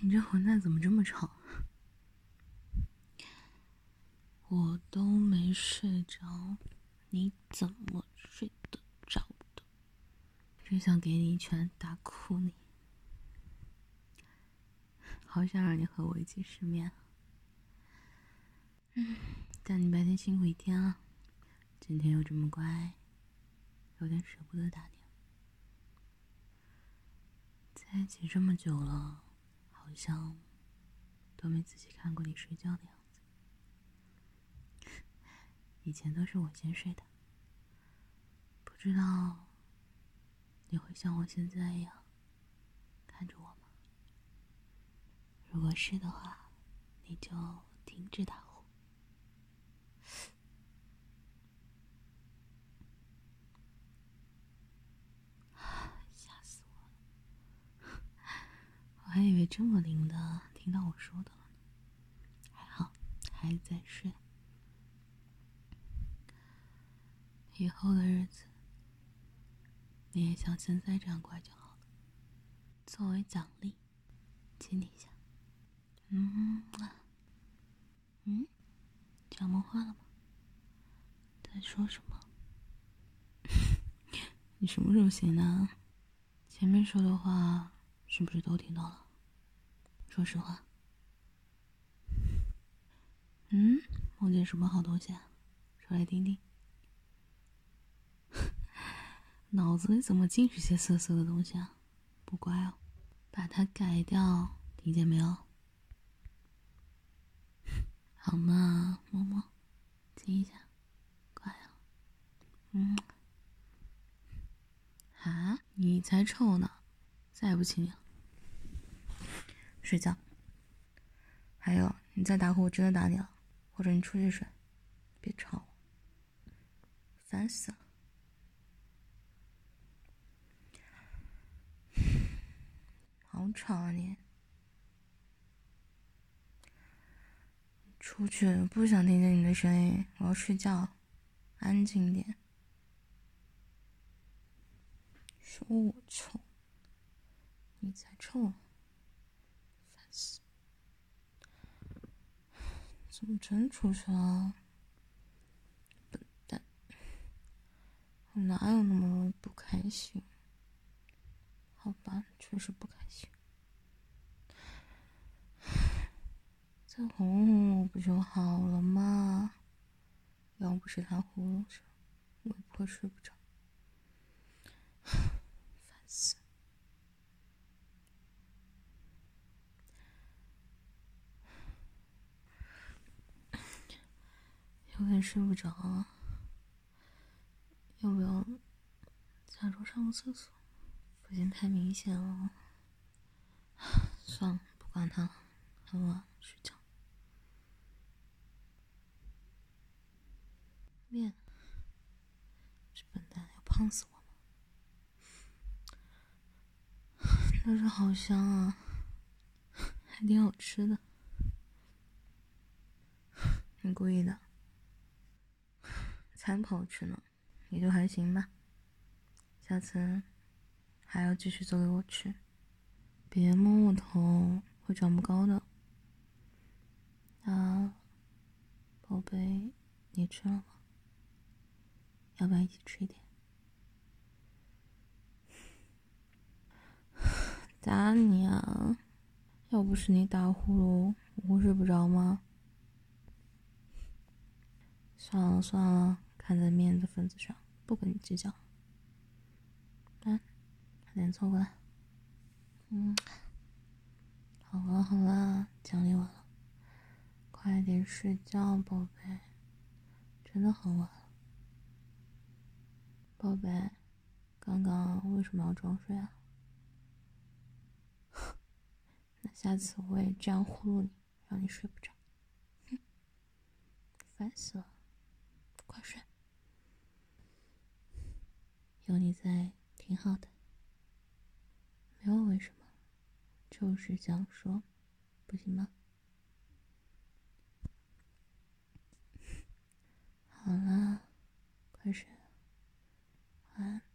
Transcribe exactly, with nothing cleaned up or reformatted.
你这混蛋怎么这么吵？我都没睡着，你怎么睡得着的？真想给你一拳打哭你！好想让你和我一起失眠。嗯，但你白天辛苦一天啊，今天又这么乖，有点舍不得打你。在一起这么久了，好像都没仔细看过你睡觉的样子。以前都是我先睡的，不知道你会像我现在一样看着我吗？如果是的话，你就停止打呼。吓死我了！我还以为这么灵的听到我说的了呢，还好还在睡。以后的日子你也像现在这样乖就好了。作为奖励，亲你一下。嗯嗯，讲梦话了吗？在说什么？你什么时候醒的？前面说的话是不是都听到了？说实话。嗯，梦见什么好东西啊？说来听听。脑子里怎么尽是些色色的东西啊？不乖哦，把它改掉，听见没有？好嘛，摸摸，亲一下，乖哦。嗯。啊，你才臭呢，再不亲你了。睡觉。还有，你再打呼我真的打你了，或者你出去睡，别吵我，烦死了。好吵啊你！出去，不想听见你的声音，我要睡觉，安静点。说我臭，你才臭呢，烦死！怎么真出去了？笨蛋！我哪有那么容易不开心？好吧，确实不开心。再哄哄我不就好了吗？要不是他呼噜声，我也不会睡不着。烦死！有点睡不着啊，要不要假装上个厕所？不行，太明显了。算了，不管他了，很晚，睡觉。面，这笨蛋要胖死我了！但是好香啊，还挺好吃的。你故意的，才不好吃呢，也就还行吧。下次还要继续做给我吃，别摸我头，会长不高的。啊，宝贝，你吃了吗？要不要一起吃一点？打你啊！要不是你打呼噜，我会睡不着吗？算了算了，看在面子份子上，不跟你计较。来，快点凑过来。嗯，好了好了，奖励完了，快点睡觉，宝贝，真的很晚了。宝贝，刚刚为什么要装睡啊？那下次我也这样呼噜你，让你睡不着。哼，烦死了，快睡。有你在，挺好的。没有为什么，就是想说，不行吗？好了，快睡了，晚安。